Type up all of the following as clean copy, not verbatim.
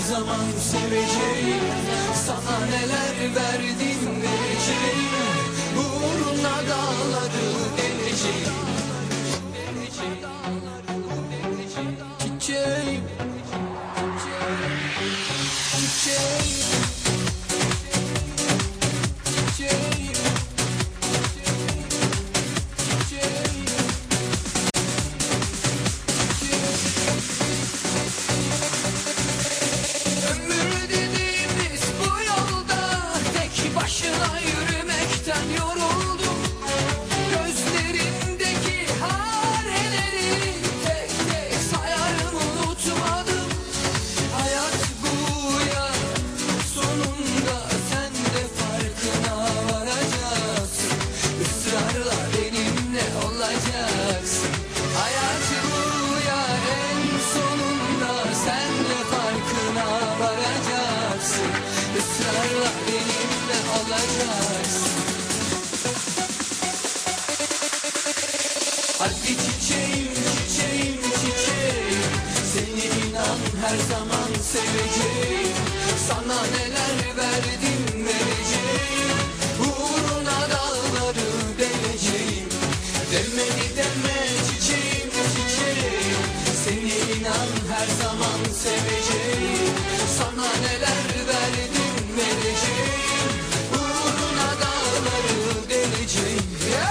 zaman seveceğim. Sana neler verdim vereceğim. Uğruna dağları deleceğim. Çiçeğim, çiçeğim, çiçeğim, çiçeğim. Ömür dediğimiz bu yolda tek başına yürümekten yoruldum. Gözlerindeki hareleri tek tek sayarım unutmadım. Hayat bu ya, sonunda sen de farkına varacaksın. Israrla benimle olacaksın. Hayat bu ya, en sonunda sen de farkına varacaksın. Israrla benimle olacaksın. Hadi çiçeğim, çiçeğim, çiçeğim, seni inan her zaman seveceğim. Sana neler verdim vereceğim. Uğruna dağları deleceğim. Demedi deme çiçeğim, çiçeğim, seni inan her zaman seveceğim. Sana neler verdim vereceğim. Uğruna dağları deleceğim.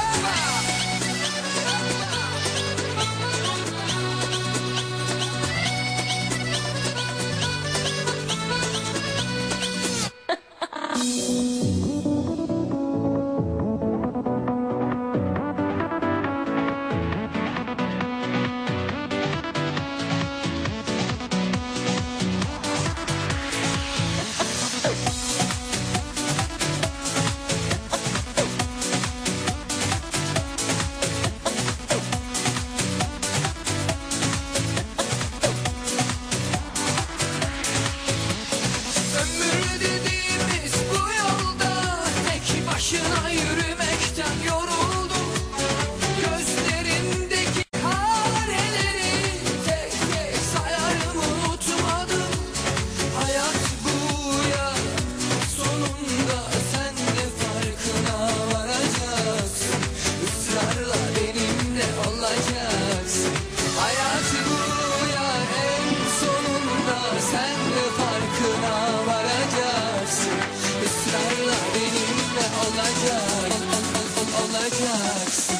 Ömür dediğimiz bu yolda tek başına yürümekten yoruldum. Gözlerindeki hareleri tek tek sayarım unutmadım. Hayat bu ya, sonunda sen de farkına varacaksın. Israrla benimle olacaksın. Hayat bu ya, en sonunda sen de farkına varacaksın. Israrla benimle olacaksın.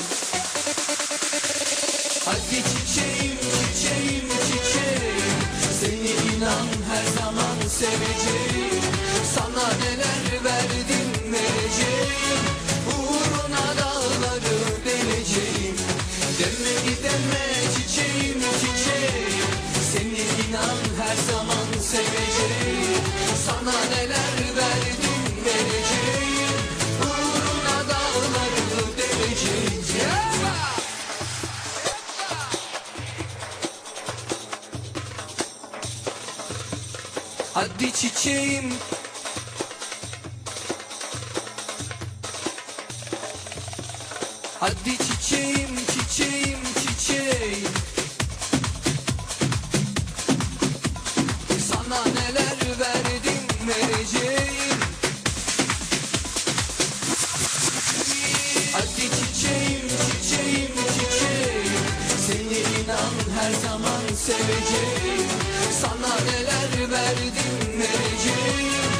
Hadi çiçeğim, çiçeğim, çiçeğim, seni inan her zaman seveceğim. Sana neler verdim vereceğim. Uğruna dağları deleceğim. Demedi deme çiçeğim, çiçeğim, seni inan her zaman seveceğim. Sana neler verdim vereceğim. Uğruna dağları deleceğim. Hadi çiçeğim, hadi çiçeğim, çiçeğim, çiçeğim, sana neler verdim vereceğim. Hadi çiçeğim, çiçeğim, çiçeğim, seni inan her zaman seveceğim. Sana neler verdim vereceğim.